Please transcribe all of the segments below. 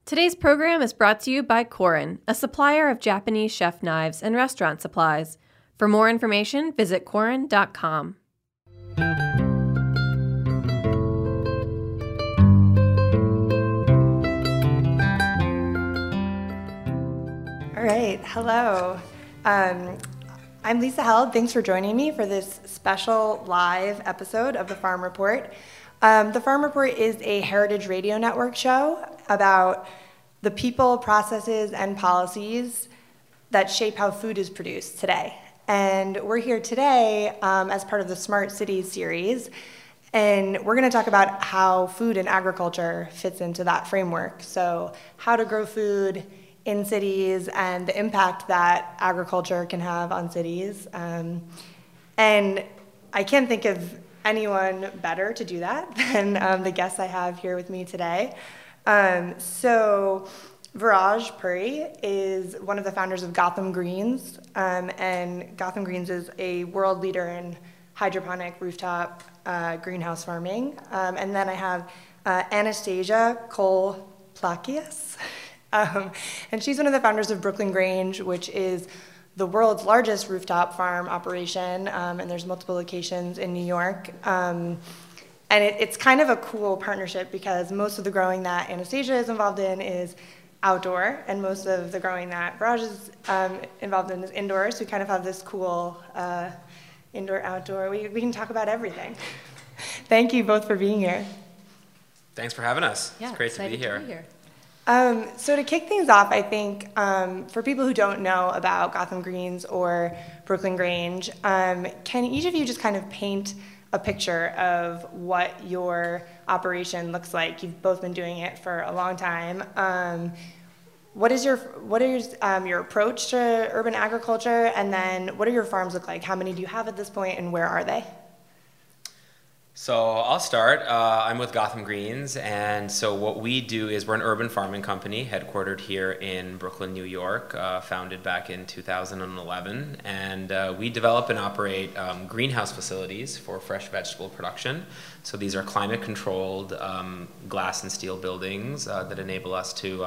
Today's program is brought to you by Korin, a supplier of Japanese chef knives and restaurant supplies. For more information, visit korin.com. All right, hello. I'm Lisa Held. Thanks for joining me for this special live episode of The Farm Report. The Farm Report is a Heritage Radio Network show about the people, processes, and policies that shape how food is produced today. And we're here today as part of the Smart Cities series, and we're going to talk about how food and agriculture fits into that framework. So how to grow food in cities and the impact that agriculture can have on cities. And I can't think of anyone better to do that than the guests I have here with me today. So Viraj Puri is one of the founders of Gotham Greens, and Gotham Greens is a world leader in hydroponic rooftop greenhouse farming. And then I have Anastasia Cole-Plakias, and she's one of the founders of Brooklyn Grange, which is the world's largest rooftop farm operation, and there's multiple locations in New York. And it's kind of a cool partnership because most of the growing that Anastasia is involved in is outdoor, and most of the growing that Viraj is involved in is indoor, so we kind of have this cool indoor-outdoor. We can talk about everything. Thank you both for being here. Thanks for having us. Yeah, it's great to be here. So to kick things off, I think for people who don't know about Gotham Greens or Brooklyn Grange, can each of you just kind of paint a picture of what your operation looks like? You've both been doing it for a long time. What is your approach to urban agriculture, and then what do your farms look like? How many do you have at this point, and where are they? So I'll start. I'm with Gotham Greens, and so what we do is we're an urban farming company headquartered here in Brooklyn, New York, founded back in 2011, and we develop and operate greenhouse facilities for fresh vegetable production. So these are climate-controlled glass and steel buildings that enable us to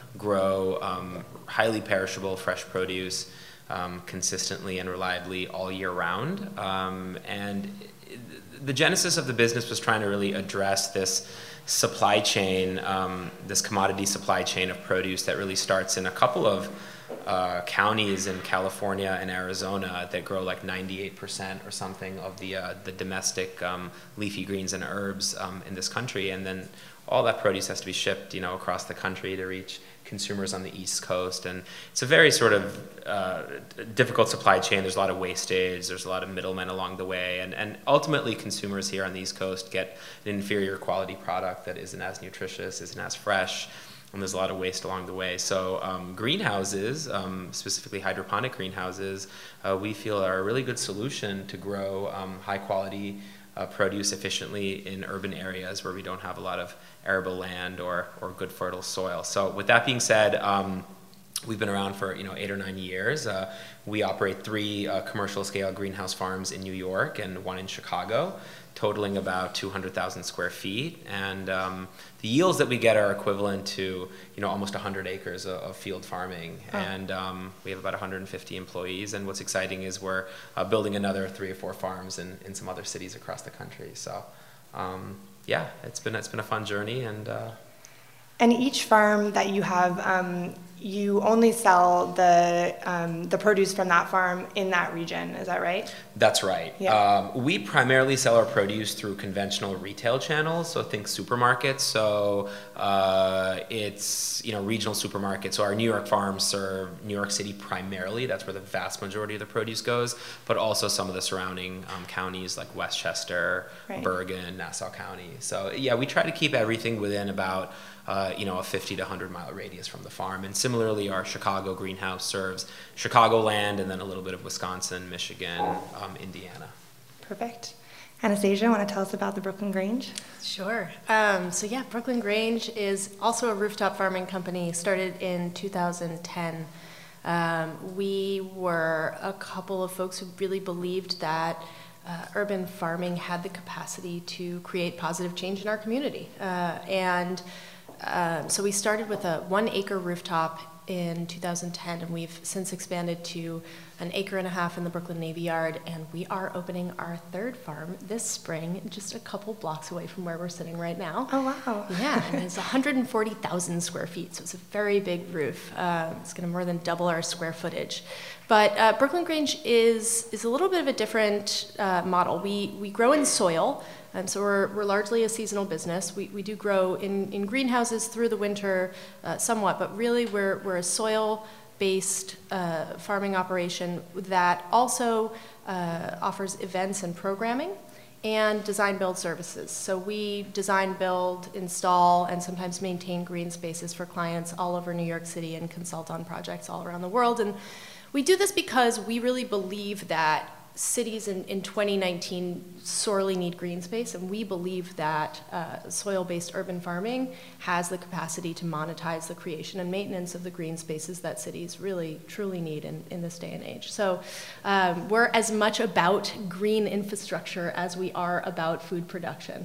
grow highly perishable fresh produce consistently and reliably all year round. And the genesis of the business was trying to really address this supply chain, this commodity supply chain of produce that really starts in a couple of counties in California and Arizona that grow like 98% or something of the domestic leafy greens and herbs in this country, and then all that produce has to be shipped, across the country to reach consumers on the East Coast. And it's a very sort of difficult supply chain. There's a lot of wastage, there's a lot of middlemen along the way, and ultimately consumers here on the East Coast get an inferior quality product that isn't as nutritious, isn't as fresh, and there's a lot of waste along the way. So greenhouses, specifically hydroponic greenhouses, we feel are a really good solution to grow high quality produce efficiently in urban areas where we don't have a lot of arable land or good fertile soil. So with that being said, we've been around for 8 or 9 years. We operate 3 commercial scale greenhouse farms in New York and 1 in Chicago, totaling about 200,000 square feet. And the yields that we get are equivalent to almost 100 acres of field farming. Oh. And we have about 150 employees. And what's exciting is we're building another 3 or 4 farms in some other cities across the country. So yeah, it's been a fun journey. And each farm that you have, you only sell the produce from that farm in that region, is that right? That's right. Yeah. We primarily sell our produce through conventional retail channels, so think supermarkets. So it's regional supermarkets. So our New York farms serve New York City primarily. That's where the vast majority of the produce goes, but also some of the surrounding counties like Westchester, right, Bergen, Nassau County. So yeah, we try to keep everything within about a 50 to 100 mile radius from the farm. And similarly, our Chicago greenhouse serves Chicagoland and then a little bit of Wisconsin, Michigan, Indiana. Perfect. Anastasia, want to tell us about the Brooklyn Grange? Sure. So yeah, Brooklyn Grange is also a rooftop farming company, started in 2010. We were a couple of folks who really believed that urban farming had the capacity to create positive change in our community. And So we started with a 1 acre rooftop in 2010, and we've since expanded to 1.5 acres in the Brooklyn Navy Yard, and we are opening our 3rd farm this spring, just a couple blocks away from where we're sitting right now. Oh, wow. Yeah, and it's 140,000 square feet, so it's a very big roof. It's going to more than double our square footage. But Brooklyn Grange is a little bit of a different model. We grow in soil. So we're largely a seasonal business. We do grow in greenhouses through the winter somewhat, but really we're a soil-based farming operation that also offers events and programming and design build services. So we design, build, install, and sometimes maintain green spaces for clients all over New York City and consult on projects all around the world. And we do this because we really believe that cities in 2019 sorely need green space, and we believe that soil-based urban farming has the capacity to monetize the creation and maintenance of the green spaces that cities really truly need in this day and age. So we're as much about green infrastructure as we are about food production.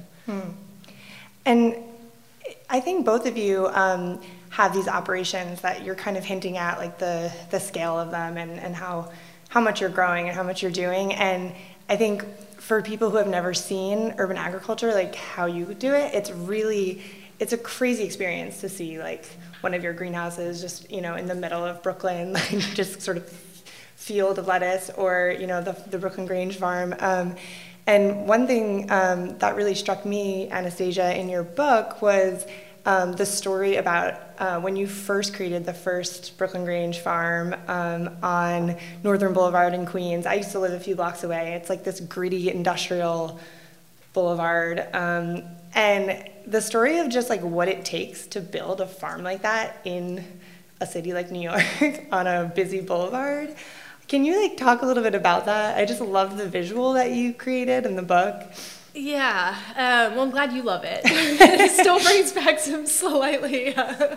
And I think both of you have these operations that you're kind of hinting at, like the scale of them and how much you're growing and how much you're doing. And I think for people who have never seen urban agriculture, like how you do it, it's a crazy experience to see like one of your greenhouses just, in the middle of Brooklyn, like just sort of field of lettuce, or, the Brooklyn Grange farm. And one thing that really struck me, Anastasia, in your book was the story about when you first created the first Brooklyn Grange farm on Northern Boulevard in Queens. I used to live a few blocks away. It's like this gritty industrial boulevard. And the story of just like what it takes to build a farm like that in a city like New York on a busy boulevard. Can you like talk a little bit about that? I just love the visual that you created in the book. Yeah, well, I'm glad you love it. It still brings back some slightly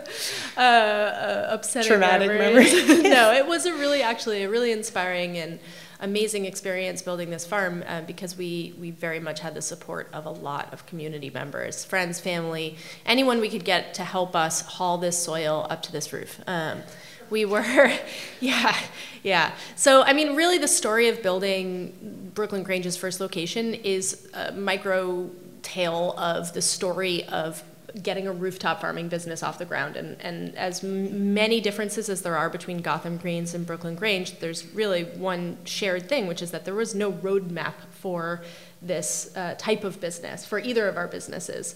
upsetting traumatic memories. memories. No, it was actually a really inspiring and amazing experience building this farm because we very much had the support of a lot of community members, friends, family, anyone we could get to help us haul this soil up to this roof. We were, yeah. So, I mean, really the story of building Brooklyn Grange's first location is a micro tale of the story of getting a rooftop farming business off the ground. And as many differences as there are between Gotham Greens and Brooklyn Grange, there's really one shared thing, which is that there was no roadmap for this type of business for either of our businesses.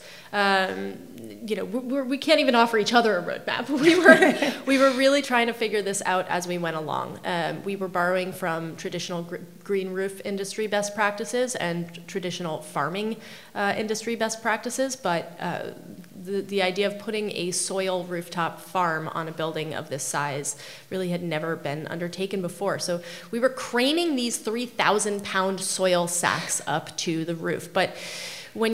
We can't even offer each other a roadmap. We were really trying to figure this out as we went along. We were borrowing from traditional green roof industry best practices and traditional farming industry best practices, but the idea of putting a soil rooftop farm on a building of this size really had never been undertaken before. So we were craning these 3,000-pound soil sacks up to the roof. But when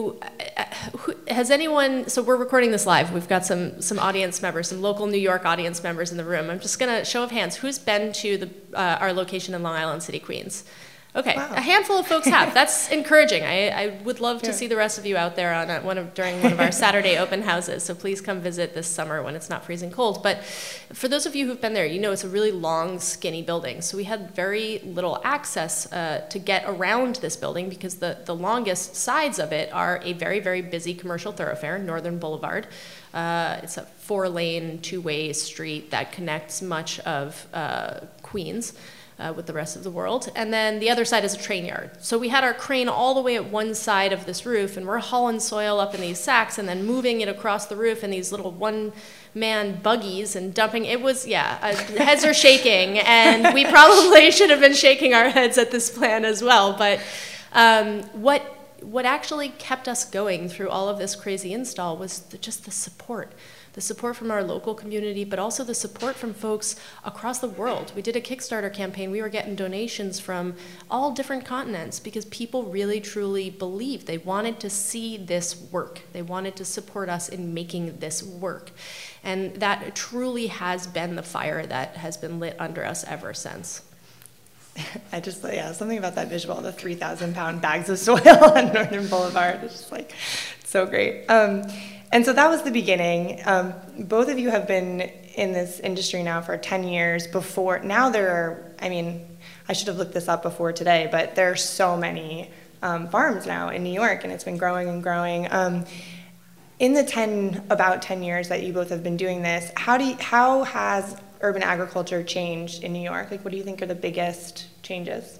so we're recording this live. We've got some audience members, some local New York audience members in the room. I'm just gonna show of hands. Who's been to our location in Long Island City, Queens? Okay, wow. A handful of folks have. That's encouraging. I would love to see the rest of you out there on during one of our Saturday open houses. So please come visit this summer when it's not freezing cold. But for those of you who've been there, it's a really long, skinny building. So we had very little access to get around this building because the longest sides of it are a very, very busy commercial thoroughfare, Northern Boulevard. It's a 4-lane, 2-way street that connects much of Queens. With the rest of the world. And then the other side is a train yard. So we had our crane all the way at one side of this roof, and we're hauling soil up in these sacks and then moving it across the roof in these little one-man buggies and dumping. It was, heads are shaking, and we probably should have been shaking our heads at this plan as well. But what actually kept us going through all of this crazy install was just the support. The support from our local community, but also the support from folks across the world. We did a Kickstarter campaign. We were getting donations from all different continents because people really, truly believed. They wanted to see this work. They wanted to support us in making this work. And that truly has been the fire that has been lit under us ever since. Something about that visual, the 3,000-pound bags of soil on Northern Boulevard. It's just so great. And so that was the beginning. Both of you have been in this industry now for 10 years. Now there are, I should have looked this up before today, but there are so many farms now in New York, and it's been growing and growing. In the about 10 years that you both have been doing this, how has urban agriculture changed in New York? Like, what do you think are the biggest changes?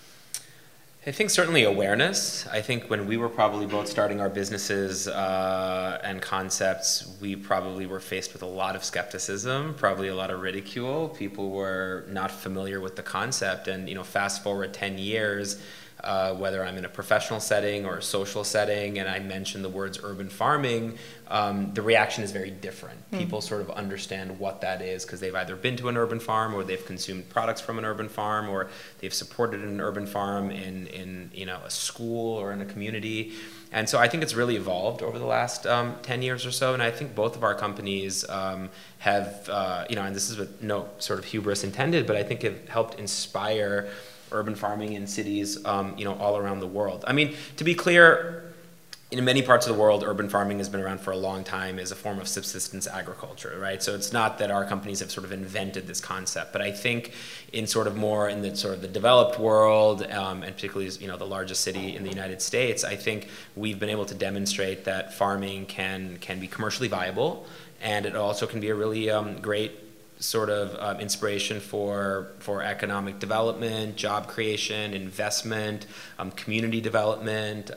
I think certainly awareness. I think when we were probably both starting our businesses and concepts, we probably were faced with a lot of skepticism, probably a lot of ridicule. People were not familiar with the concept, and fast forward 10 years, whether I'm in a professional setting or a social setting, and I mention the words urban farming, the reaction is very different. People sort of understand what that is because they've either been to an urban farm, or they've consumed products from an urban farm, or they've supported an urban farm in a school or in a community. And so I think it's really evolved over the last 10 years or so, and I think both of our companies have, and this is with no sort of hubris intended, but I think have helped inspire urban farming in cities, all around the world. I mean, to be clear, in many parts of the world, urban farming has been around for a long time as a form of subsistence agriculture, right? So it's not that our companies have sort of invented this concept, but I think in the developed world, and particularly, the largest city in the United States, I think we've been able to demonstrate that farming can be commercially viable, and it also can be a really great sort of inspiration for economic development, job creation, investment, community development,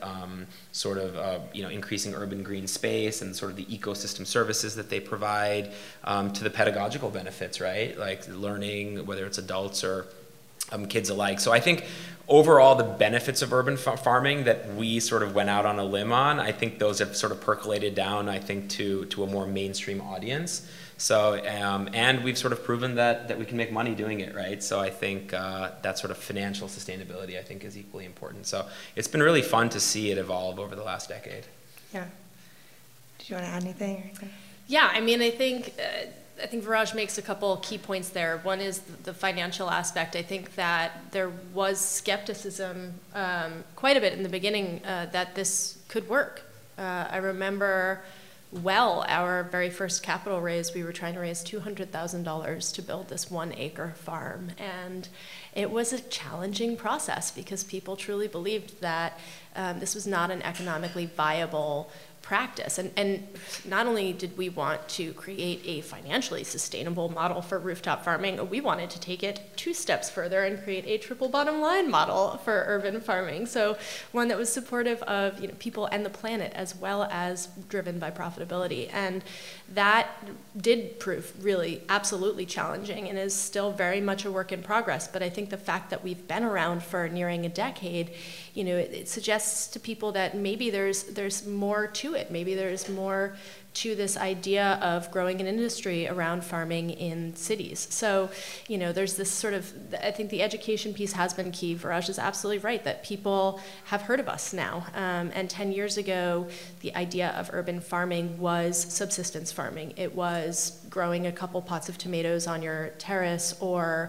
increasing urban green space and sort of the ecosystem services that they provide, to the pedagogical benefits, right? Like learning, whether it's adults or kids alike. So I think overall the benefits of urban farming that we sort of went out on a limb on, I think those have sort of percolated down, I think, to a more mainstream audience. So, and we've sort of proven that we can make money doing it, right? So I think that sort of financial sustainability, I think, is equally important. So it's been really fun to see it evolve over the last decade. Yeah. Did you want to add anything? Yeah, I think Viraj makes a couple key points there. One is the financial aspect. I think that there was skepticism quite a bit in the beginning that this could work. I remember our very first capital raise, we were trying to raise $200,000 to build this 1-acre farm. And it was a challenging process because people truly believed that this was not an economically viable practice. And not only did we want to create a financially sustainable model for rooftop farming, we wanted to take it 2 steps further and create a triple bottom line model for urban farming. So one that was supportive of people and the planet, as well as driven by profitability. And that did prove really absolutely challenging and is still very much a work in progress. But I think the fact that we've been around for nearing a decade, it suggests to people that maybe there's more to it. Maybe there's more to this idea of growing an industry around farming in cities. So, there's this sort of, I think the education piece has been key. Viraj is absolutely right that people have heard of us now. And 10 years ago, the idea of urban farming was subsistence farming. It was growing a couple pots of tomatoes on your terrace, or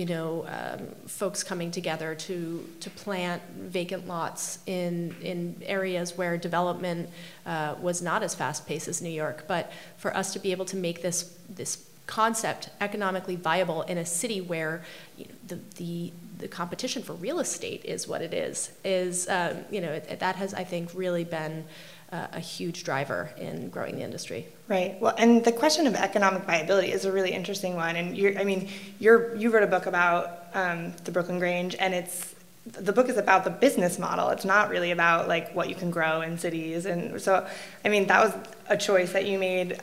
folks coming together to plant vacant lots in areas where development was not as fast-paced as New York. But for us to be able to make this concept economically viable in a city where the competition for real estate is what it is that has, I think, really been a huge driver in growing the industry. Right. Well, and the question of economic viability is a really interesting one. And you wrote a book about the Brooklyn Grange, and the book is about the business model. It's not really about like what you can grow in cities. And so, that was a choice that you made.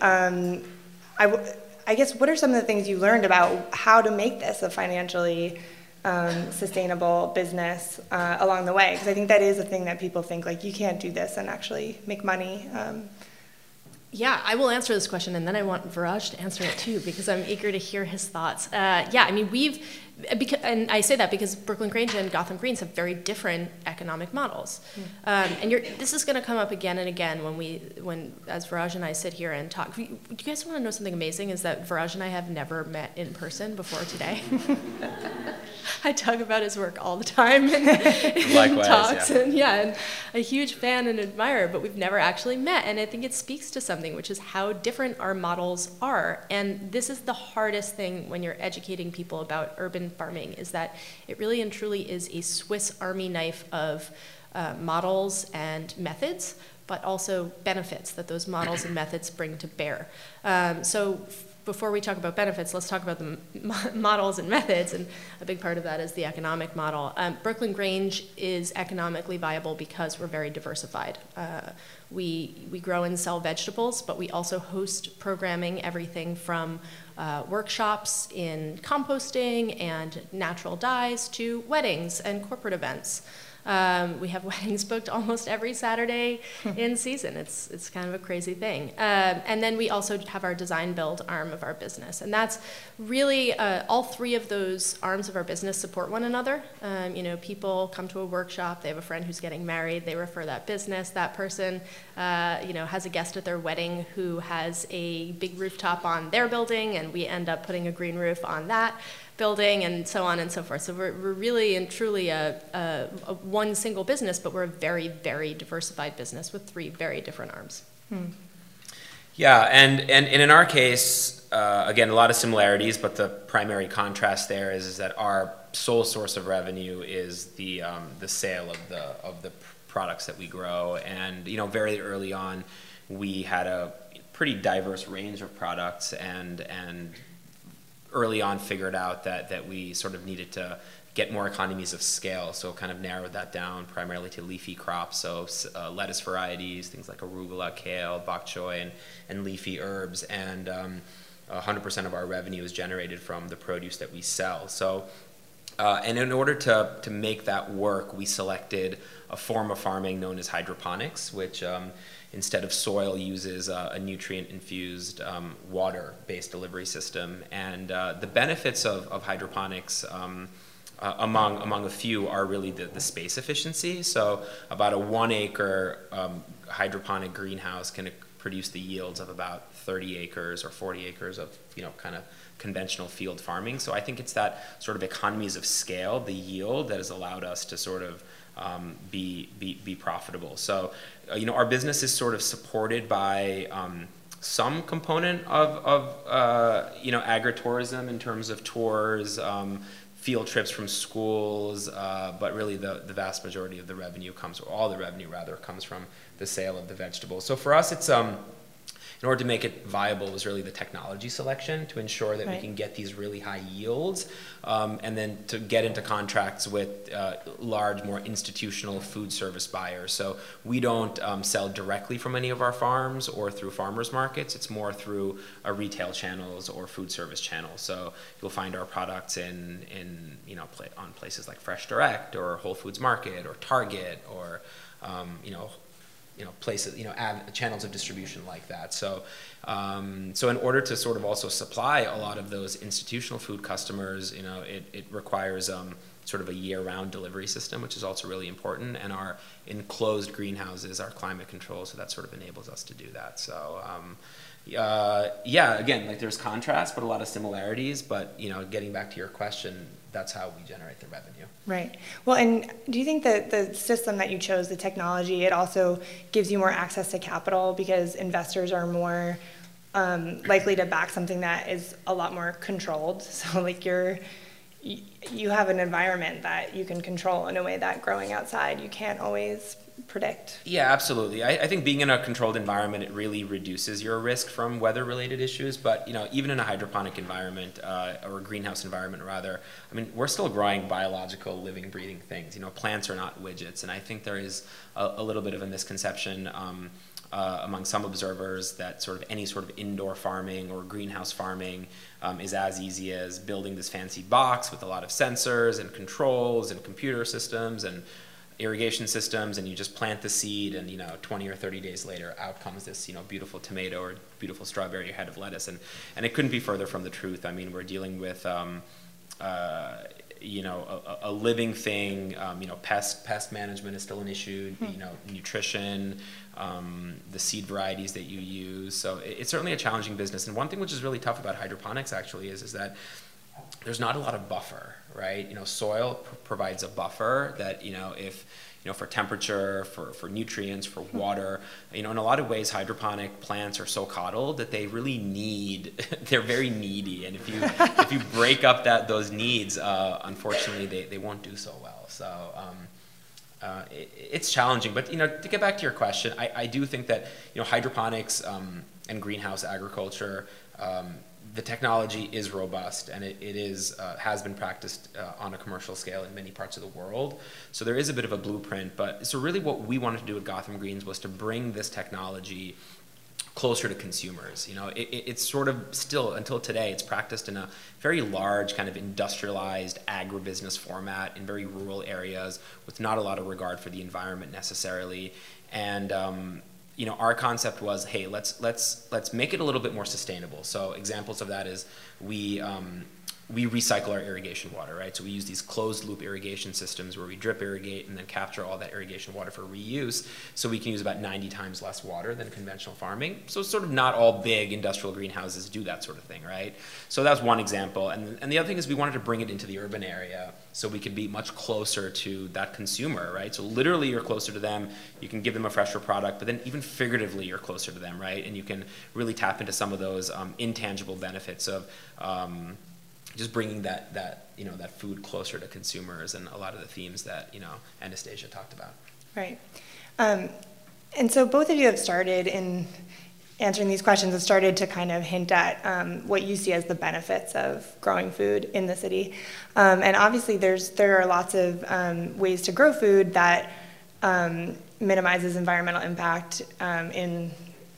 I guess, what are some of the things you learned about how to make this a financially sustainable business along the way? Because I think that is a thing that people think, like, you can't do this and actually make money. Yeah, I will answer this question, and then I want Viraj to answer it too, because I'm eager to hear his thoughts. And I say that because Brooklyn Grange and Gotham Greens have very different economic models. And this is going to come up again and again when as Viraj and I sit here and talk. Do you guys want to know something amazing? Is that Viraj and I have never met in person before today. I talk about his work all the time in Likewise, talks, and a huge fan and admirer, but we've never actually met. And I think it speaks to something, which is how different our models are. And this is the hardest thing when you're educating people about urban farming, is that it really and truly is a Swiss Army knife of models and methods, but also benefits that those models and methods bring to bear. So before we talk about benefits, let's talk about the models and methods, and a big part of that is the economic model. Brooklyn Grange is economically viable because we're very diversified. We grow and sell vegetables, but we also host programming, everything from workshops in composting and natural dyes to weddings and corporate events. We have weddings booked almost every Saturday in season. It's kind of a crazy thing. And then we also have our design build arm of our business. And that's really, all three of those arms of our business support one another. People come to a workshop, they have a friend who's getting married, they refer that business. That person, has a guest at their wedding who has a big rooftop on their building, and we end up putting a green roof on that building, and so on and so forth. So we're really and truly a one single business, but we're a very, very diversified business with three very different arms. Yeah, and in our case, again, a lot of similarities, but the primary contrast there is that our sole source of revenue is the sale of the products that we grow. And very early on, we had a pretty diverse range of products, and early on figured out that we sort of needed to get more economies of scale, so kind of narrowed that down primarily to leafy crops, so lettuce varieties, things like arugula, kale, bok choy, and leafy herbs, and 100% of our revenue is generated from the produce that we sell. So, and in order to make that work, we selected a form of farming known as hydroponics, which instead of soil uses a nutrient-infused water-based delivery system. And the benefits of hydroponics, among a few, are really the space efficiency. So about a 1 acre hydroponic greenhouse can produce the yields of about 30 acres or 40 acres of kind of conventional field farming. So I think it's that sort of economies of scale, the yield, that has allowed us to sort of be profitable. So our business is sort of supported by some component of agritourism in terms of tours, field trips from schools, but really the vast majority of the revenue comes, or all the revenue rather, comes from the sale of the vegetables. So for us, it's in order to make it viable was really the technology selection to ensure that we can get these really high yields, and then to get into contracts with large, more institutional food service buyers. So we don't sell directly from any of our farms or through farmers markets. It's more through retail channels or food service channels. So you'll find our products in on places like Fresh Direct or Whole Foods Market or Target or places, channels of distribution like that. So, so in order to sort of also supply a lot of those institutional food customers, it requires sort of a year-round delivery system, which is also really important. And our enclosed greenhouses are climate controlled, so that sort of enables us to do that. So, again, there's contrast, but a lot of similarities. But getting back to your question, that's how we generate the revenue. Right. Well, and do you think that the system that you chose, the technology, it also gives you more access to capital because investors are more likely to back something that is a lot more controlled? So you have an environment that you can control in a way that growing outside you can't always predict. Yeah, absolutely. I think being in a controlled environment, it really reduces your risk from weather-related issues. But even in a hydroponic environment or a greenhouse environment, rather, we're still growing biological, living, breathing things. Plants are not widgets, and I think there is a little bit of a misconception among some observers that sort of any sort of indoor farming or greenhouse farming is as easy as building this fancy box with a lot of sensors and controls and computer systems and irrigation systems, and you just plant the seed, and 20 or 30 days later out comes this beautiful tomato or beautiful strawberry or head of lettuce, and it couldn't be further from the truth. We're dealing with a living thing. Pest management is still an issue. Nutrition, the seed varieties that you use. So it's certainly a challenging business. And one thing which is really tough about hydroponics actually is that there's not a lot of buffer, right? Soil provides a buffer that, if, for temperature, for nutrients, for water, in a lot of ways, hydroponic plants are so coddled that they really they're very needy. And if you break up those needs, unfortunately, they won't do so well. So it's challenging. But, to get back to your question, I do think that, hydroponics and greenhouse agriculture, the technology is robust, and it has been practiced on a commercial scale in many parts of the world. So there is a bit of a blueprint. But so really what we wanted to do at Gotham Greens was to bring this technology closer to consumers. It's sort of still, until today, it's practiced in a very large kind of industrialized agribusiness format in very rural areas with not a lot of regard for the environment necessarily. And our concept was, hey, let's make it a little bit more sustainable. So examples of that is we recycle our irrigation water, right? So we use these closed loop irrigation systems where we drip irrigate and then capture all that irrigation water for reuse. So we can use about 90 times less water than conventional farming. So sort of not all big industrial greenhouses do that sort of thing, right? So that's one example. And the other thing is we wanted to bring it into the urban area so we could be much closer to that consumer, right? So literally you're closer to them, you can give them a fresher product, but then even figuratively you're closer to them, right? And you can really tap into some of those intangible benefits of just bringing that food closer to consumers, and a lot of the themes that Anastasia talked about. Right, and so both of you have started in answering these questions, have started to kind of hint at what you see as the benefits of growing food in the city, and obviously there are lots of ways to grow food that minimizes environmental impact in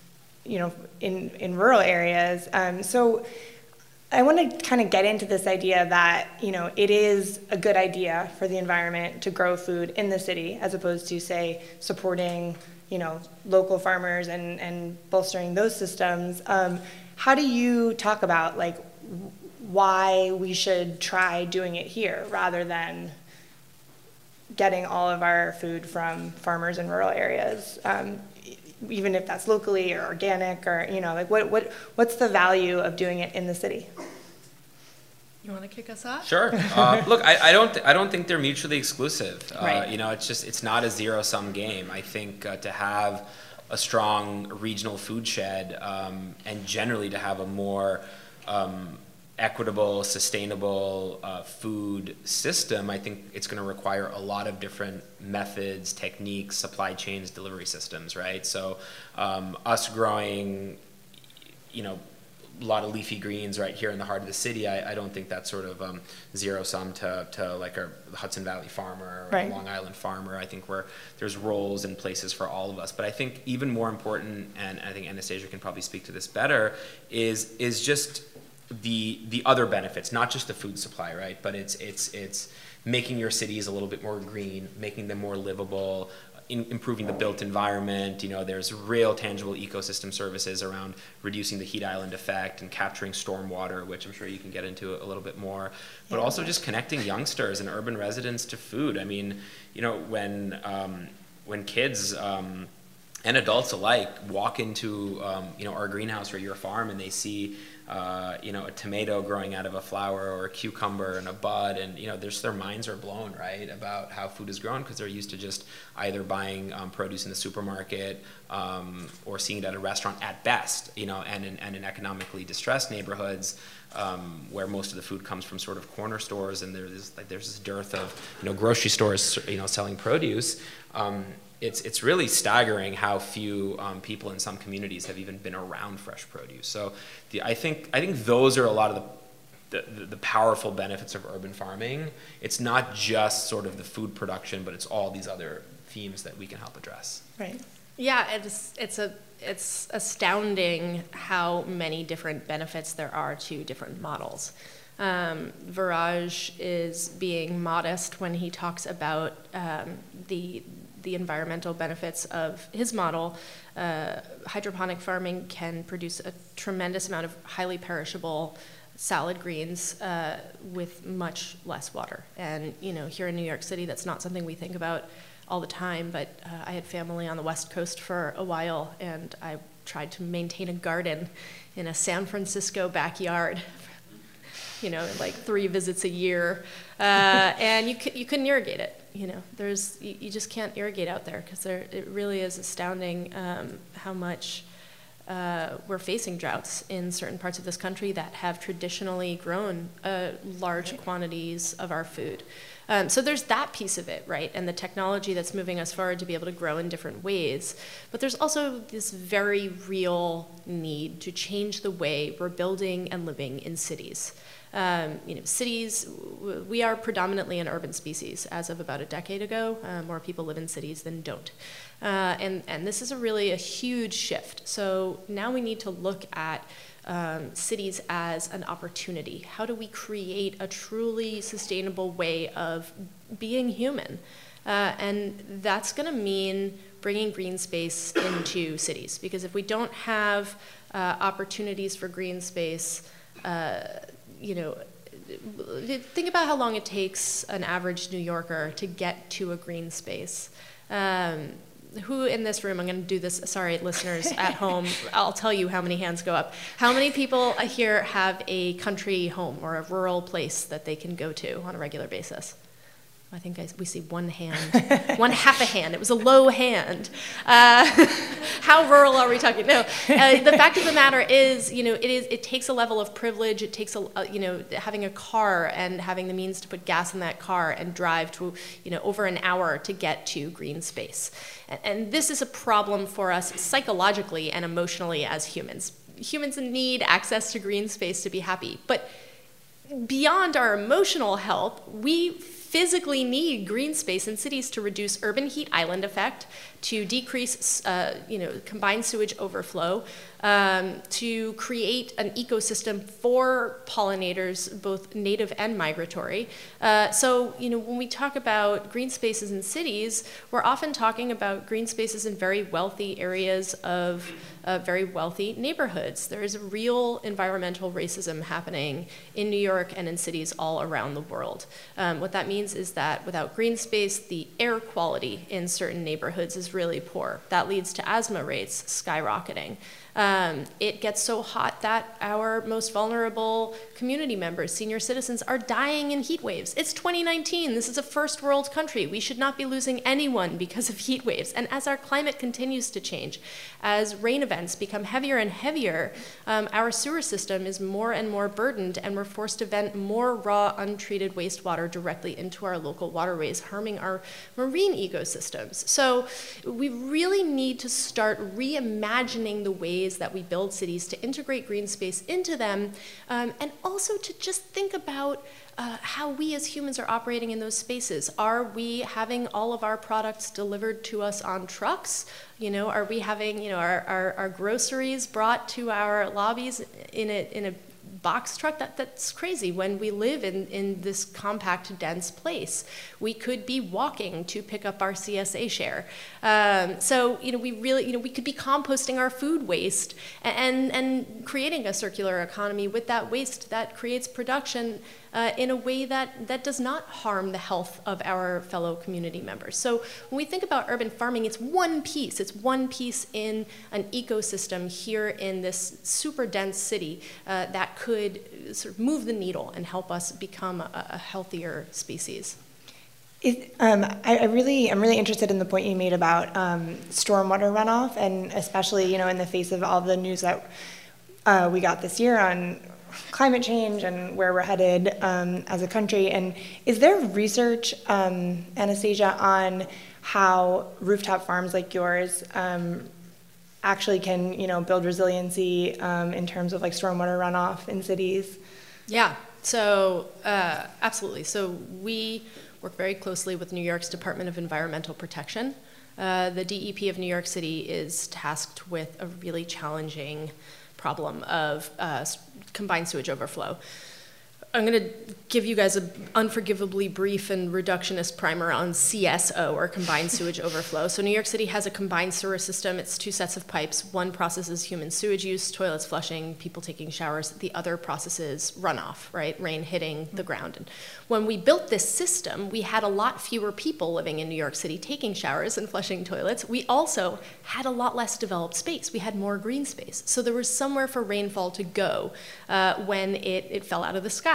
rural areas. So I want to kind of get into this idea that, it is a good idea for the environment to grow food in the city as opposed to, say, supporting, local farmers and bolstering those systems. How do you talk about, why we should try doing it here rather than getting all of our food from farmers in rural areas? Even if that's locally or organic, or what's the value of doing it in the city? You want to kick us off? Sure. Look, I don't think they're mutually exclusive. Right. It's not a zero-sum game. I think to have a strong regional food shed and generally to have a more equitable, sustainable food system, I think it's going to require a lot of different methods, techniques, supply chains, delivery systems, right? So us growing, a lot of leafy greens right here in the heart of the city, I don't think that's sort of zero sum to like the Hudson Valley farmer or right. Long Island farmer. I think there's roles and places for all of us. But I think even more important, and I think Anastasia can probably speak to this better, is just the other benefits, not just the food supply, right? But it's making your cities a little bit more green, making them more livable, improving the built environment. There's real tangible ecosystem services around reducing the heat island effect and capturing stormwater, which I'm sure you can get into a little bit more, but also just connecting youngsters and urban residents to food. I mean, when kids and adults alike walk into our greenhouse or your farm and they see a tomato growing out of a flower or a cucumber and a bud, and their minds are blown, right, about how food is grown, because they're used to just either buying produce in the supermarket or seeing it at a restaurant at best, and in economically distressed neighborhoods where most of the food comes from sort of corner stores, and there's this dearth of grocery stores selling produce. It's really staggering how few people in some communities have even been around fresh produce. So I think those are a lot of the powerful benefits of urban farming. It's not just sort of the food production, but it's all these other themes that we can help address. Right. Yeah, it's astounding how many different benefits there are to different models. Viraj is being modest when he talks about the environmental benefits of his model. Hydroponic farming can produce a tremendous amount of highly perishable salad greens with much less water. And here in New York City, that's not something we think about all the time, but I had family on the West Coast for a while, and I tried to maintain a garden in a San Francisco backyard like 3 visits a year, and you couldn't irrigate it. You just can't irrigate out there because it really is astounding how much we're facing droughts in certain parts of this country that have traditionally grown large quantities of our food. So there's that piece of it, right? And the technology that's moving us forward to be able to grow in different ways. But there's also this very real need to change the way we're building and living in cities. Cities, we are predominantly an urban species as of about a decade ago. More people live in cities than don't. And this is a huge shift. So now we need to look at cities as an opportunity. How do we create a truly sustainable way of being human? And that's going to mean bringing green space into cities. Because if we don't have opportunities for green space, think about how long it takes an average New Yorker to get to a green space. Who in this room, I'm going to do this, sorry, listeners at home, I'll tell you how many hands go up. How many people here have a country home or a rural place that they can go to on a regular basis? I think we see one hand, one half a hand. It was a low hand. How rural are we talking? No. The fact of the matter is, it takes a level of privilege. It takes having a car and having the means to put gas in that car and drive to, over an hour to get to green space. And this is a problem for us psychologically and emotionally as humans. Humans need access to green space to be happy. But beyond our emotional health, we physically need green space in cities to reduce urban heat island effect, to decrease combined sewage overflow, to create an ecosystem for pollinators, both native and migratory. So when we talk about green spaces in cities, we're often talking about green spaces in very wealthy areas of very wealthy neighborhoods. There is a real environmental racism happening in New York and in cities all around the world. What that means is that without green space, the air quality in certain neighborhoods is really poor. That leads to asthma rates skyrocketing. It gets so hot that our most vulnerable community members, senior citizens, are dying in heat waves. It's 2019. This is a first world country. We should not be losing anyone because of heat waves. And as our climate continues to change, as rain events become heavier and heavier, our sewer system is more and more burdened, and we're forced to vent more raw, untreated wastewater directly into our local waterways, harming our marine ecosystems. So we really need to start reimagining the ways that we build cities to integrate green space into them, and also to just think about how we as humans are operating in those spaces. Are we having all of our products delivered to us on trucks? Are we having our groceries brought to our lobbies in a box truck? That's crazy when we live in this compact, dense place. We could be walking to pick up our CSA share. So we could be composting our food waste and creating a circular economy with that waste that creates production in a way that does not harm the health of our fellow community members. So when we think about urban farming, it's one piece. It's one piece in an ecosystem here in this super dense city that could sort of move the needle and help us become a healthier species. I'm really interested in the point you made about stormwater runoff, and especially in the face of all the news that we got this year on climate change and where we're headed as a country. And is there research, Anastasia, on how rooftop farms like yours actually can build resiliency in terms of like stormwater runoff in cities? Yeah, so absolutely. So we work very closely with New York's Department of Environmental Protection. The DEP of New York City is tasked with a really challenging problem of combined sewage overflow. I'm going to give you guys an unforgivably brief and reductionist primer on CSO, or combined sewage overflow. So New York City has a combined sewer system. It's 2 sets of pipes. One processes human sewage use, toilets flushing, people taking showers. The other processes runoff, right? Rain hitting the ground. And when we built this system, we had a lot fewer people living in New York City taking showers and flushing toilets. We also had a lot less developed space. We had more green space. So there was somewhere for rainfall to go when it fell out of the sky.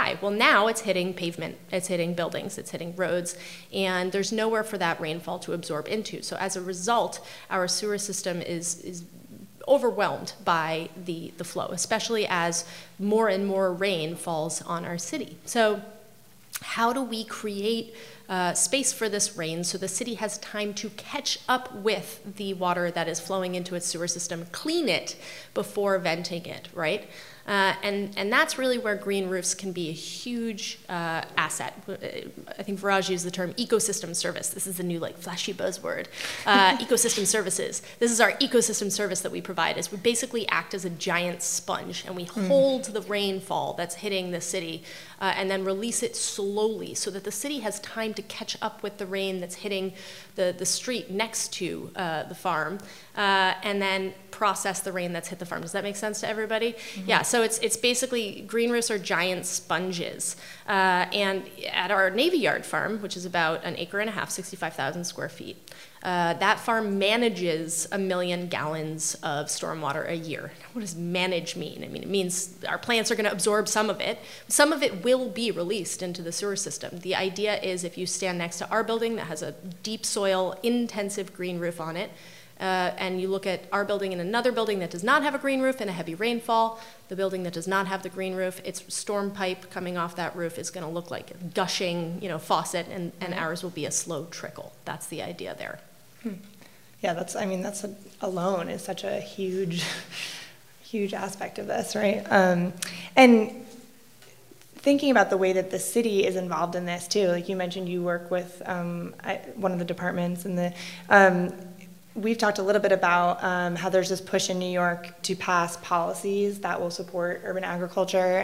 high. Well, now it's hitting pavement, it's hitting buildings, it's hitting roads, and there's nowhere for that rainfall to absorb into. So as a result, our sewer system is overwhelmed by the flow, especially as more and more rain falls on our city. So how do we create space for this rain so the city has time to catch up with the water that is flowing into its sewer system, clean it before venting it, right? And that's really where green roofs can be a huge asset. I think Viraj used the term ecosystem service. This is the new flashy buzzword. Ecosystem services. This is our ecosystem service that we provide, is we basically act as a giant sponge and we hold the rainfall that's hitting the city and then release it slowly so that the city has time to catch up with the rain that's hitting the street next to the farm and then process the rain that's hit the farm. Does that make sense to everybody? Yeah, so it's basically, green roofs are giant sponges. And at our Navy Yard farm, which is about 1.5 acres, 65,000 square feet, that farm manages 1 million gallons of stormwater a year. What does manage mean? I mean, it means our plants are going to absorb some of it. Some of it will be released into the sewer system. The idea is if you stand next to our building that has a deep soil, intensive green roof on it, and you look at our building and another building that does not have a green roof and a heavy rainfall, the building that does not have the green roof, its storm pipe coming off that roof is going to look like a gushing, faucet, and ours will be a slow trickle. That's the idea there. Yeah, that's alone is such a huge, huge aspect of this, right? And thinking about the way that the city is involved in this too, like you mentioned, you work with one of the departments, and we've talked a little bit about how there's this push in New York to pass policies that will support urban agriculture.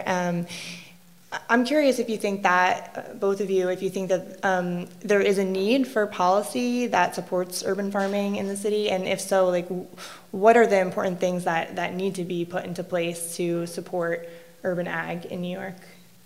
I'm curious if you think that, both of you, if you think that there is a need for policy that supports urban farming in the city, and if so, what are the important things that need to be put into place to support urban ag in New York?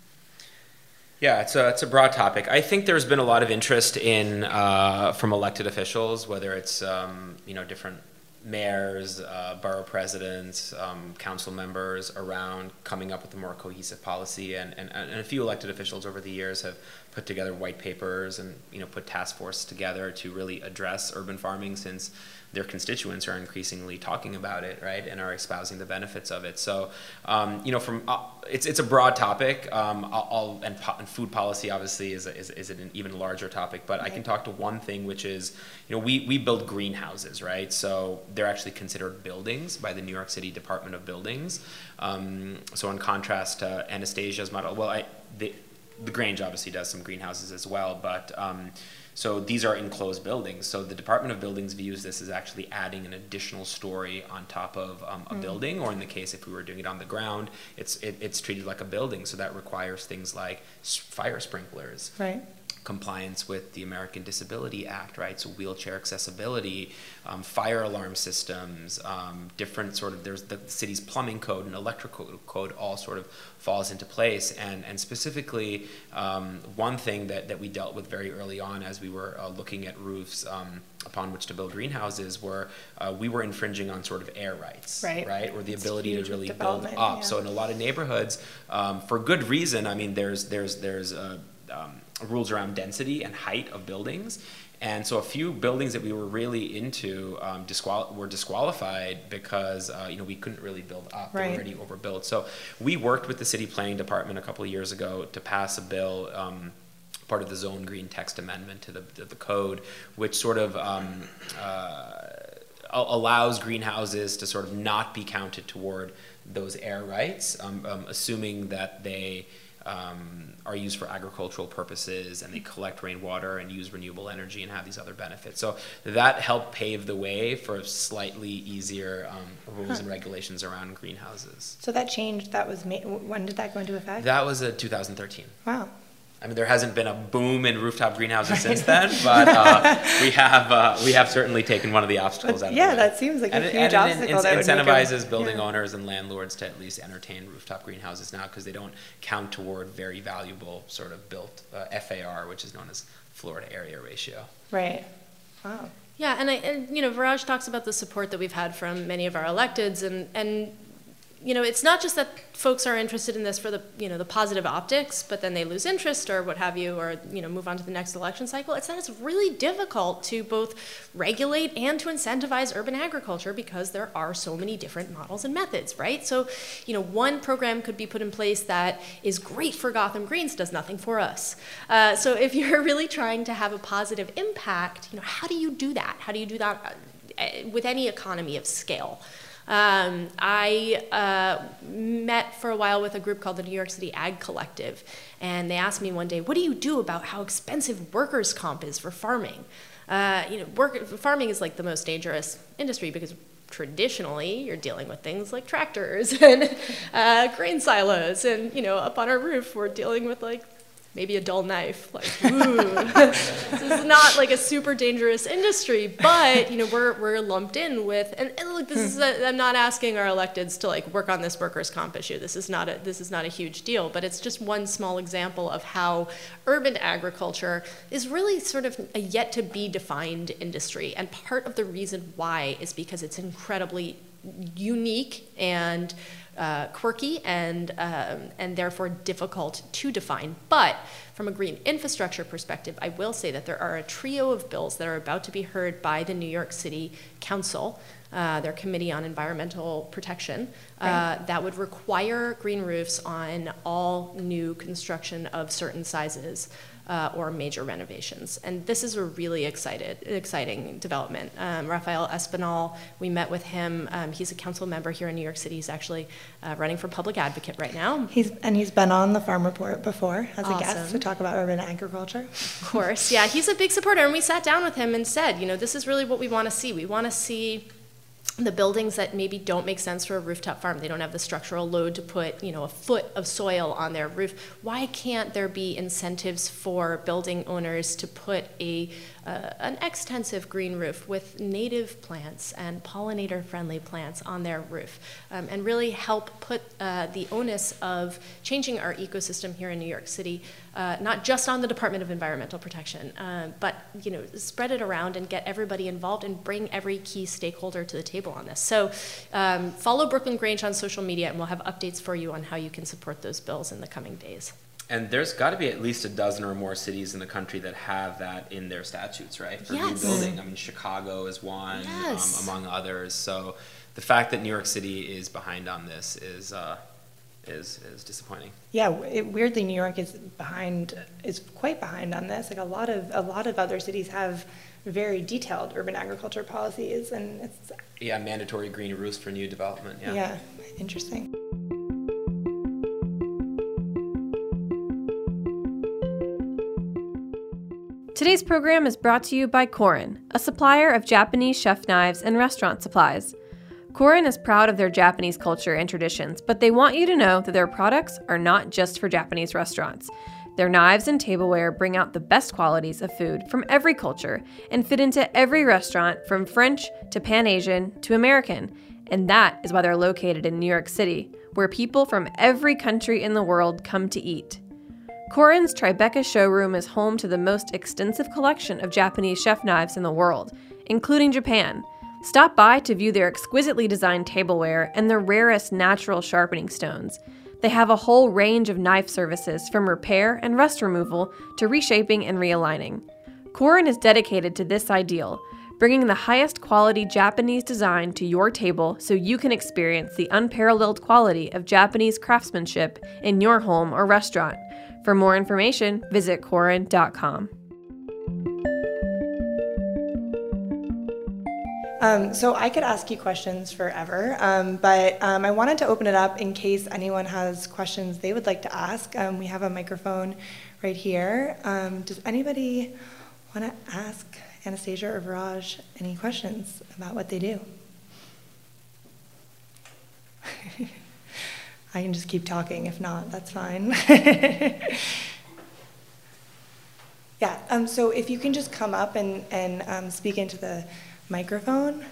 Yeah, it's a broad topic. I think there's been a lot of interest in from elected officials, whether it's different mayors, borough presidents, council members, around coming up with a more cohesive policy, and a few elected officials over the years have put together white papers and put task force together to really address urban farming, since their constituents are increasingly talking about it, right, and are espousing the benefits of it. So, it's a broad topic. And food policy obviously is an even larger topic. But I can talk to one thing, which is, we build greenhouses, right? So they're actually considered buildings by the New York City Department of Buildings. So in contrast to Anastasia's model, the Grange obviously does some greenhouses as well, but so these are enclosed buildings. So the Department of Buildings views this as actually adding an additional story on top of a building, or in the case if we were doing it on the ground, it's treated like a building. So that requires things like fire sprinklers, right, compliance with the American Disability Act, right? So wheelchair accessibility, fire alarm systems, different there's the city's plumbing code and electrical code all sort of falls into place. And specifically, one thing that we dealt with very early on as we were looking at roofs upon which to build greenhouses we were infringing on sort of air rights, right? Or the ability to really build up. Yeah. So in a lot of neighborhoods, for good reason, I mean, there's rules around density and height of buildings. And so a few buildings that we were really into were disqualified because we couldn't really build up. Right. They were already overbuilt. So we worked with the city planning department a couple of years ago to pass a bill, part of the Zone Green text amendment to the code, which sort of allows greenhouses to sort of not be counted toward those air rights, assuming that they are used for agricultural purposes and they collect rainwater and use renewable energy and have these other benefits. So that helped pave the way for slightly easier rules and regulations around greenhouses. So that change that was made, when did that go into effect? That was 2013. Wow. I mean, there hasn't been a boom in rooftop greenhouses since then, but we have certainly taken one of the obstacles out of the way. Yeah, that seems like a huge obstacle. It incentivizes building owners and landlords to at least entertain rooftop greenhouses now, because they don't count toward very valuable sort of built FAR, which is known as floor to area ratio. Right. Wow. Yeah, and Viraj talks about the support that we've had from many of our electeds, and it's not just that folks are interested in this for the, the positive optics, but then they lose interest or what have you, or, move on to the next election cycle. It's that it's really difficult to both regulate and to incentivize urban agriculture because there are so many different models and methods, right? So, one program could be put in place that is great for Gotham Greens, does nothing for us. So if you're really trying to have a positive impact, how do you do that? How do you do that with any economy of scale? I met for a while with a group called the New York City Ag Collective, and they asked me one day, what do you do about how expensive workers' comp is for farming? Farming is like the most dangerous industry because traditionally you're dealing with things like tractors and grain silos, and up on our roof we're dealing with like maybe a dull knife, like, ooh. This is not like a super dangerous industry, but, we're lumped in with, and look, this is, I'm not asking our electeds to like work on this workers' comp issue. This is not a huge deal, but it's just one small example of how urban agriculture is really sort of a yet to be defined industry. And part of the reason why is because it's incredibly unique and quirky and therefore difficult to define. But from a green infrastructure perspective, I will say that there are a trio of bills that are about to be heard by the New York City Council, their Committee on Environmental Protection, that would require green roofs on all new construction of certain sizes or major renovations. And this is a really exciting development. Rafael Espinal, we met with him. He's a council member here in New York City. He's actually running for public advocate right now. He's been on the Farm Report before as a guest to talk about urban agriculture. Of course, yeah, he's a big supporter. And we sat down with him and said, this is really what we want to see. We want to see the buildings that maybe don't make sense for a rooftop farm. They don't have the structural load to put, a foot of soil on their roof. Why can't there be incentives for building owners to put an extensive green roof with native plants and pollinator-friendly plants on their roof, and really help put the onus of changing our ecosystem here in New York City, not just on the Department of Environmental Protection, but spread it around and get everybody involved and bring every key stakeholder to the table on this. So follow Brooklyn Grange on social media, and we'll have updates for you on how you can support those bills in the coming days. And there's got to be at least a dozen or more cities in the country that have that in their statutes, right? For new building. I mean, Chicago is one, among others. So the fact that New York City is behind on this is disappointing. Yeah, weirdly, New York is quite behind on this. Like a lot of other cities have very detailed urban agriculture policies, and it's mandatory green roofs for new development. Yeah, interesting. Today's program is brought to you by Korin, a supplier of Japanese chef knives and restaurant supplies. Korin is proud of their Japanese culture and traditions, but they want you to know that their products are not just for Japanese restaurants. Their knives and tableware bring out the best qualities of food from every culture and fit into every restaurant from French to Pan-Asian to American. And that is why they're located in New York City, where people from every country in the world come to eat. Korin's Tribeca showroom is home to the most extensive collection of Japanese chef knives in the world, including Japan. Stop by to view their exquisitely designed tableware and the rarest natural sharpening stones. They have a whole range of knife services from repair and rust removal to reshaping and realigning. Korin is dedicated to this ideal, bringing the highest quality Japanese design to your table so you can experience the unparalleled quality of Japanese craftsmanship in your home or restaurant. For more information, visit Korin.com. So I could ask you questions forever, but I wanted to open it up in case anyone has questions they would like to ask. We have a microphone right here. Does anybody want to ask Anastasia or Viraj any questions about what they do? I can just keep talking. If not, that's fine. Yeah, so if you can just come up and speak into the microphone.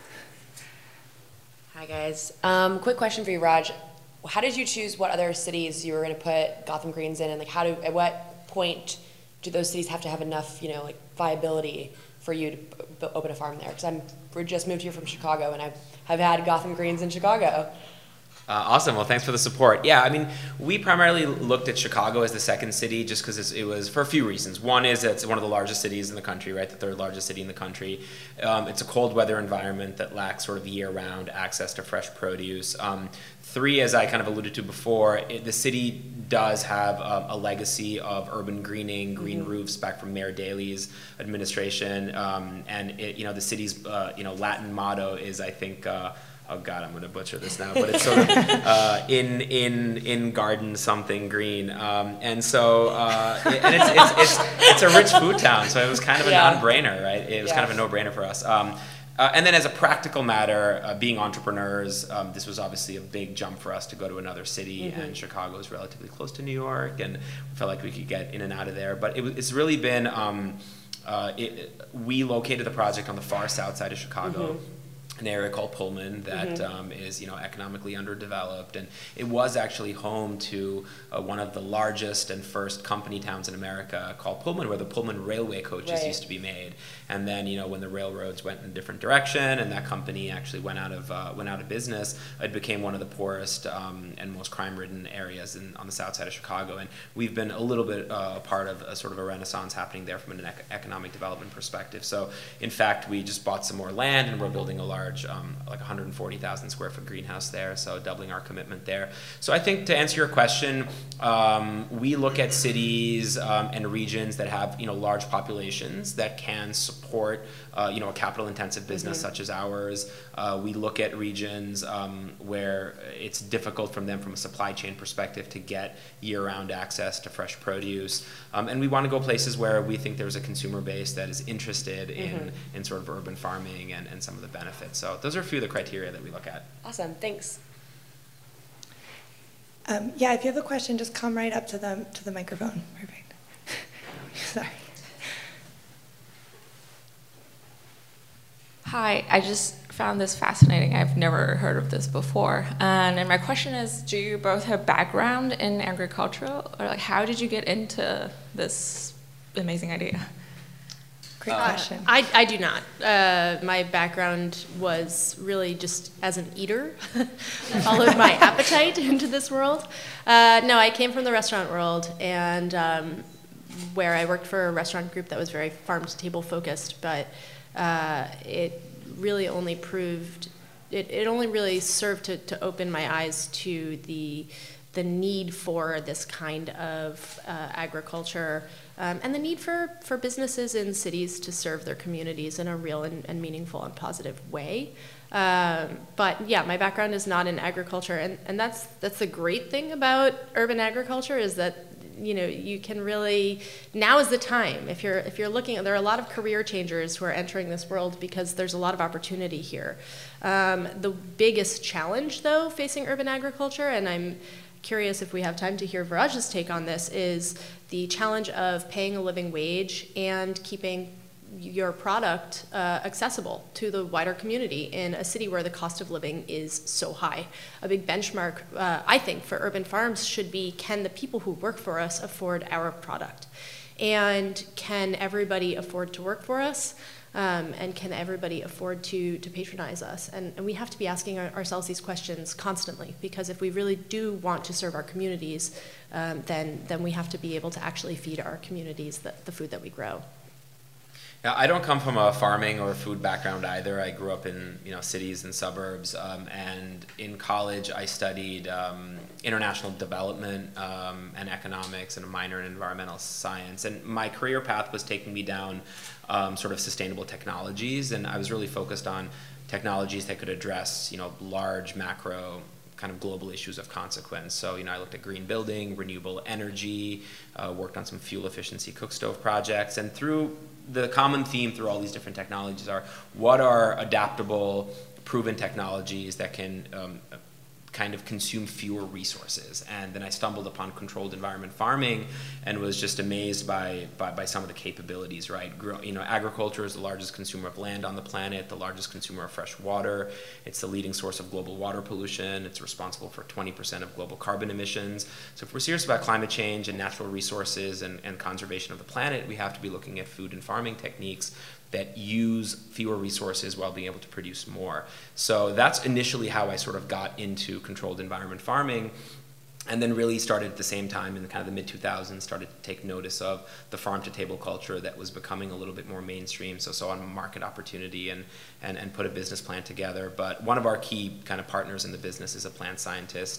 Hi, guys. Quick question for you, Raj. How did you choose what other cities you were going to put Gotham Greens in, and at what point do those cities have to have enough, viability for you to open a farm there? Because we just moved here from Chicago, and I've had Gotham Greens in Chicago. Awesome. Well, thanks for the support. Yeah, I mean, we primarily looked at Chicago as the second city just because it was for a few reasons. One is it's one of the largest cities in the country, right? The third largest city in the country. It's a cold weather environment that lacks sort of year-round access to fresh produce. Three, as I kind of alluded to before, the city does have a legacy of urban greening, green roofs back from Mayor Daley's administration, and the city's Latin motto is, I think. Oh God, I'm going to butcher this now, but it's sort of in garden something green, and so and it's a rich food town, so it was kind of a non-brainer, right? It was kind of a no-brainer for us. And then as a practical matter, being entrepreneurs, this was obviously a big jump for us to go to another city, and Chicago is relatively close to New York, and we felt like we could get in and out of there. But it's really been, we located the project on the far south side of Chicago. An area called Pullman that is economically underdeveloped, and it was actually home to one of the largest and first company towns in America called Pullman, where the Pullman railway coaches used to be made. And then when the railroads went in a different direction and that company actually went out of business, it became one of the poorest and most crime-ridden areas on the south side of Chicago. And we've been a little bit a part of a sort of a renaissance happening there from an economic development perspective. So in fact, we just bought some more land and we're building a large like 140,000 square foot greenhouse there, so doubling our commitment there. So I think to answer your question, we look at cities and regions that have large populations that can support a capital intensive business such as ours. We look at regions where it's difficult from a supply chain perspective to get year-round access to fresh produce, and we want to go places where we think there's a consumer base that is interested in sort of urban farming and some of the benefits. So those are a few of the criteria that we look at. Awesome, thanks. If you have a question, just come right up to the microphone. Perfect. Sorry. Hi, I just found this fascinating. I've never heard of this before. And my question is, do you both have background in agriculture? Or how did you get into this amazing idea? Great question. I do not. My background was really just as an eater. I followed my appetite into this world. No, I came from the restaurant world, and where I worked for a restaurant group that was very farm-to-table focused, but it really only it only really served to open my eyes to the need for this kind of agriculture, and the need for businesses in cities to serve their communities in a real and meaningful and positive way. But yeah, my background is not in agriculture, and that's the great thing about urban agriculture is that you can really, now is the time. If you're looking, there are a lot of career changers who are entering this world because there's a lot of opportunity here. The biggest challenge, though, facing urban agriculture, and I'm curious if we have time to hear Viraj's take on this, is the challenge of paying a living wage and keeping your product accessible to the wider community in a city where the cost of living is so high. A big benchmark, I think, for urban farms should be, can the people who work for us afford our product? And can everybody afford to work for us? And can everybody afford to patronize us? And we have to be asking ourselves these questions constantly, because if we really do want to serve our communities, then we have to be able to actually feed our communities the food that we grow. Now, I don't come from a farming or food background either. I grew up in cities and suburbs, and in college I studied international development and economics and a minor in environmental science. And my career path was taking me down sort of sustainable technologies, and I was really focused on technologies that could address large macro kind of global issues of consequence. So I looked at green building, renewable energy, worked on some fuel efficiency cook stove projects, and through the common theme through all these different technologies are what are adaptable, proven technologies that can kind of consume fewer resources. And then I stumbled upon controlled environment farming and was just amazed by some of the capabilities, right? Agriculture is the largest consumer of land on the planet, the largest consumer of fresh water. It's the leading source of global water pollution. It's responsible for 20% of global carbon emissions. So if we're serious about climate change and natural resources and conservation of the planet, we have to be looking at food and farming techniques that use fewer resources while being able to produce more. So that's initially how I sort of got into controlled environment farming. And then really started at the same time in the kind of the mid-2000s, started to take notice of the farm-to-table culture that was becoming a little bit more mainstream, so saw a market opportunity and put a business plan together. But one of our key kind of partners in the business is a plant scientist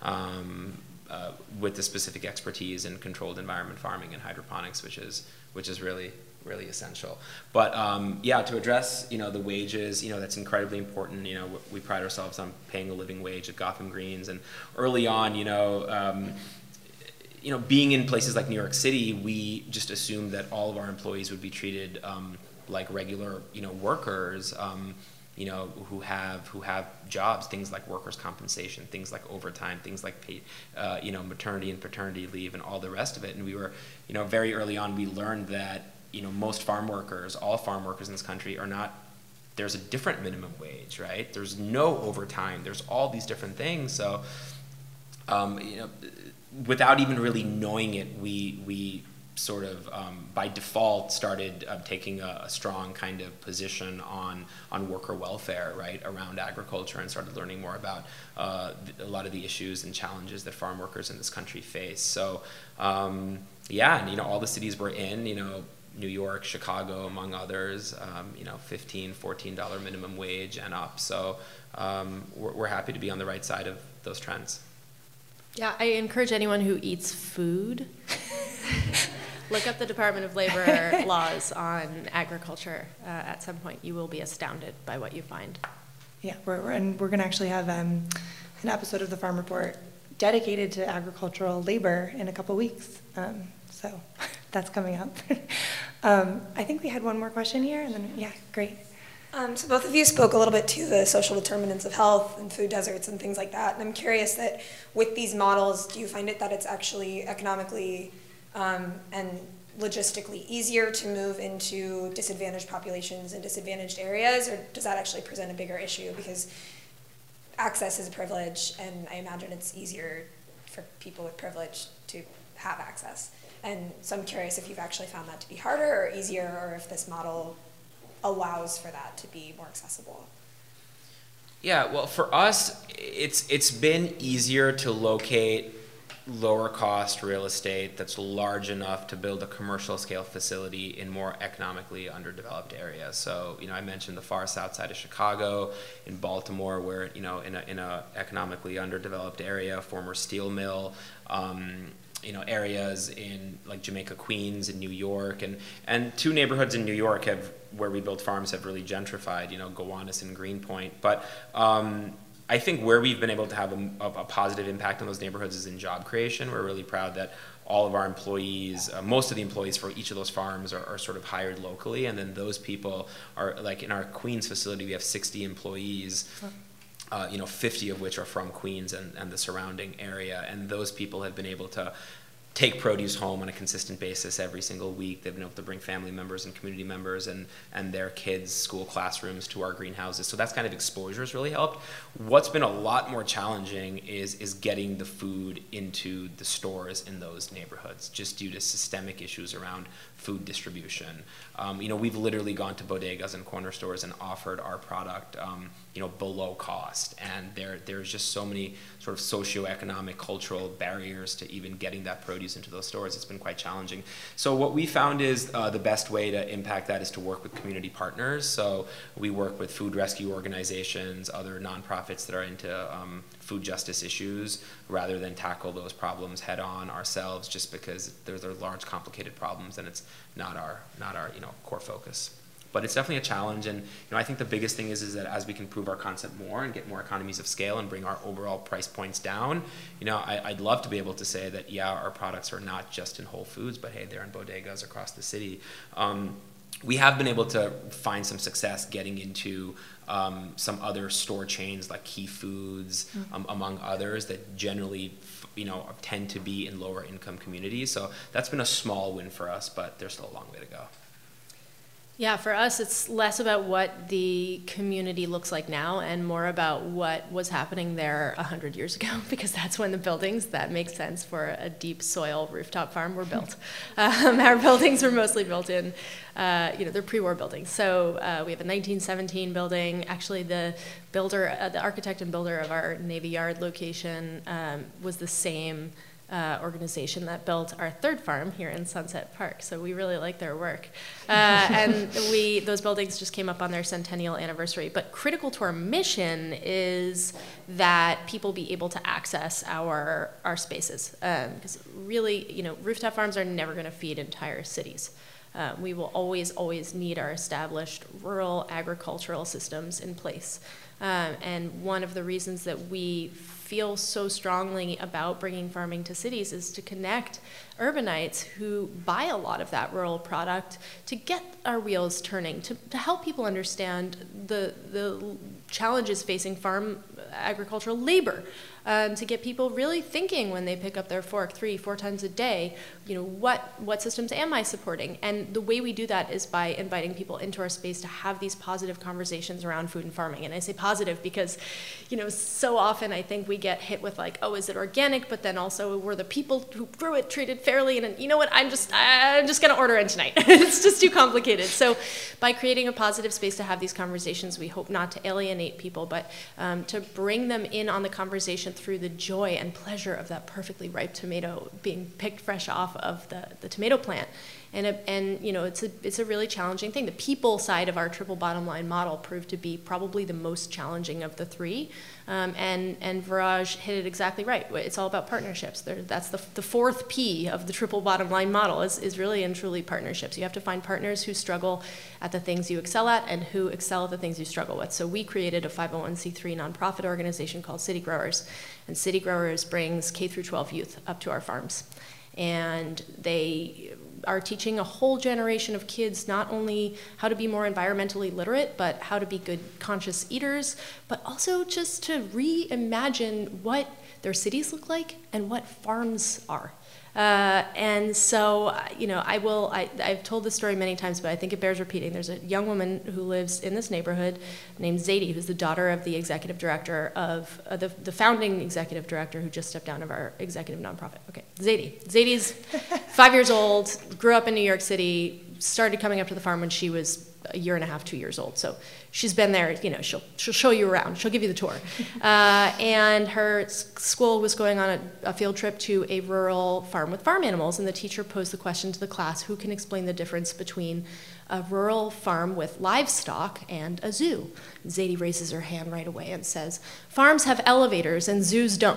with the specific expertise in controlled environment farming and hydroponics, which is really essential. But yeah, to address the wages, that's incredibly important. We pride ourselves on paying a living wage at Gotham Greens, and early on, being in places like New York City, we just assumed that all of our employees would be treated like regular workers. Who have jobs, things like workers' compensation, things like overtime, things like paid, maternity and paternity leave, and all the rest of it. And we were, very early on, we learned that most farm workers, all farm workers in this country are not. There's a different minimum wage, right? There's no overtime. There's all these different things. So, without even really knowing it, we sort of by default started taking a strong kind of position on worker welfare, right, around agriculture, and started learning more about a lot of the issues and challenges that farm workers in this country face. So yeah, and all the cities we're in, New York, Chicago, among others, $15, $14 minimum wage and up. So we're happy to be on the right side of those trends. Yeah, I encourage anyone who eats food, look up the Department of Labor laws on agriculture. At some point, you will be astounded by what you find. Yeah, we're going to actually have an episode of the Farm Report dedicated to agricultural labor in a couple weeks. So that's coming up. I think we had one more question here, and then, yeah, great. So both of you spoke a little bit to the social determinants of health and food deserts and things like that. And I'm curious that with these models, do you find it that it's actually economically and logistically easier to move into disadvantaged populations and disadvantaged areas, or does that actually present a bigger issue? Because access is a privilege, and I imagine it's easier for people with privilege to have access. And so I'm curious if you've actually found that to be harder or easier, or if this model allows for that to be more accessible. Yeah, well, for us, it's been easier to locate lower cost real estate that's large enough to build a commercial scale facility in more economically underdeveloped areas. So, I mentioned the far south side of Chicago, in Baltimore, where, in a economically underdeveloped area, former steel mill, areas in like Jamaica, Queens, and New York, and two neighborhoods in New York where we built farms have really gentrified, Gowanus and Greenpoint. But I think where we've been able to have a positive impact on those neighborhoods is in job creation. We're really proud that all of our employees, most of the employees for each of those farms are sort of hired locally, and then those people are, like in our Queens facility, we have 60 employees. 50 of which are from Queens and the surrounding area, and those people have been able to take produce home on a consistent basis every single week. They've been able to bring family members and community members and their kids' school classrooms to our greenhouses. So that's kind of exposure has really helped. What's been a lot more challenging is getting the food into the stores in those neighborhoods, just due to systemic issues around food distribution. We've literally gone to bodegas and corner stores and offered our product, below cost. And there's just so many sort of socioeconomic, cultural barriers to even getting that produce into those stores. It's been quite challenging. So what we found is the best way to impact that is to work with community partners. So we work with food rescue organizations, other nonprofits that are into food justice issues, rather than tackle those problems head on ourselves, just because they're large, complicated problems, and it's not our core focus. But it's definitely a challenge, and I think the biggest thing is that as we can prove our concept more and get more economies of scale and bring our overall price points down, I'd love to be able to say that our products are not just in Whole Foods, but hey, they're in bodegas across the city. We have been able to find some success getting into some other store chains like Key Foods, among others, that generally tend to be in lower income communities. So that's been a small win for us, but there's still a long way to go. Yeah, for us, it's less about what the community looks like now and more about what was happening there 100 years ago, because that's when the buildings that make sense for a deep soil rooftop farm were built. Our buildings were mostly built in, they're pre-war buildings. So we have a 1917 building. Actually, the builder, the architect and builder of our Navy Yard location was the same organization that built our third farm here in Sunset Park. So we really like their work. And those buildings just came up on their centennial anniversary. But critical to our mission is that people be able to access our spaces. Because really, rooftop farms are never going to feed entire cities. We will always need our established rural agricultural systems in place. And one of the reasons that we feel so strongly about bringing farming to cities is to connect urbanites who buy a lot of that rural product to get our wheels turning, to help people understand the challenges facing farm agricultural labor, to get people really thinking when they pick up their fork 3-4 times a day, what systems am I supporting? And the way we do that is by inviting people into our space to have these positive conversations around food and farming. And I say positive because, so often I think we get hit with like, oh, is it organic? But then also were the people who grew it treated fairly? And you know what, I'm just gonna order in tonight. It's just too complicated. So by creating a positive space to have these conversations, we hope not to alienate people, but to bring them in on the conversation through the joy and pleasure of that perfectly ripe tomato being picked fresh off of the tomato plant. And it's a really challenging thing. The people side of our triple bottom line model proved to be probably the most challenging of the three. And Viraj hit it exactly right. It's all about partnerships. That's the fourth P of the triple bottom line model is really and truly partnerships. You have to find partners who struggle at the things you excel at and who excel at the things you struggle with. So we created a 501c3 nonprofit organization called City Growers. And City Growers brings K through 12 youth up to our farms. And they are teaching a whole generation of kids not only how to be more environmentally literate, but how to be good conscious eaters, but also just to reimagine what their cities look like and what farms are. And so, I've told this story many times, but I think it bears repeating. There's a young woman who lives in this neighborhood named Zadie, who's the daughter of the executive director of, the founding executive director who just stepped down of our executive nonprofit. Okay, Zadie. Zadie's 5 years old, grew up in New York City, started coming up to the farm when she was a year and a half, 2 years old. So she's been there, she'll show you around, she'll give you the tour. And her school was going on a field trip to a rural farm with farm animals, and the teacher posed the question to the class, who can explain the difference between a rural farm with livestock and a zoo? Zadie raises her hand right away and says, farms have elevators and zoos don't.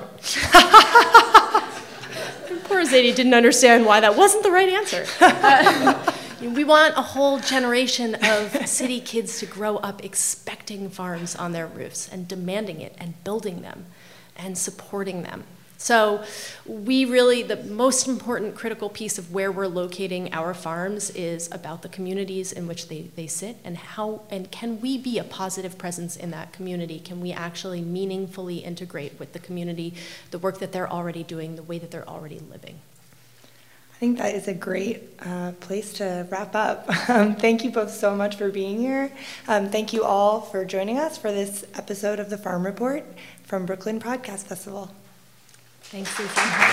Poor Zadie didn't understand why that wasn't the right answer. We want a whole generation of city kids to grow up expecting farms on their roofs and demanding it and building them and supporting them. So the most important critical piece of where we're locating our farms is about the communities in which they sit and can we be a positive presence in that community? Can we actually meaningfully integrate with the community the work that they're already doing, the way that they're already living? I think that is a great place to wrap up. Thank you both so much for being here. Thank you all for joining us for this episode of the Farm Report from Brooklyn Podcast Festival. Thanks, Lisa.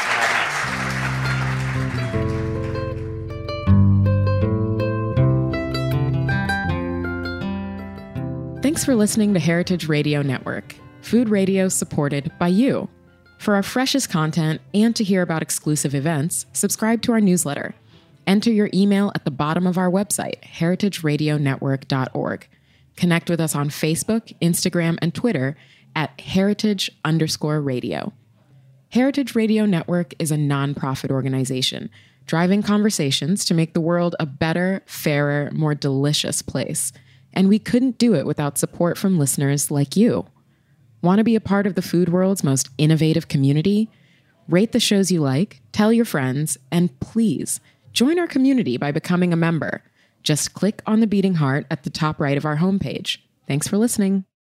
Thanks for listening to Heritage Radio Network, food radio supported by you. For our freshest content and to hear about exclusive events, subscribe to our newsletter. Enter your email at the bottom of our website, heritageradionetwork.org. Connect with us on Facebook, Instagram, and Twitter at heritage_radio. Heritage Radio Network is a nonprofit organization driving conversations to make the world a better, fairer, more delicious place. And we couldn't do it without support from listeners like you. Want to be a part of the food world's most innovative community? Rate the shows you like, tell your friends, and please join our community by becoming a member. Just click on the beating heart at the top right of our homepage. Thanks for listening.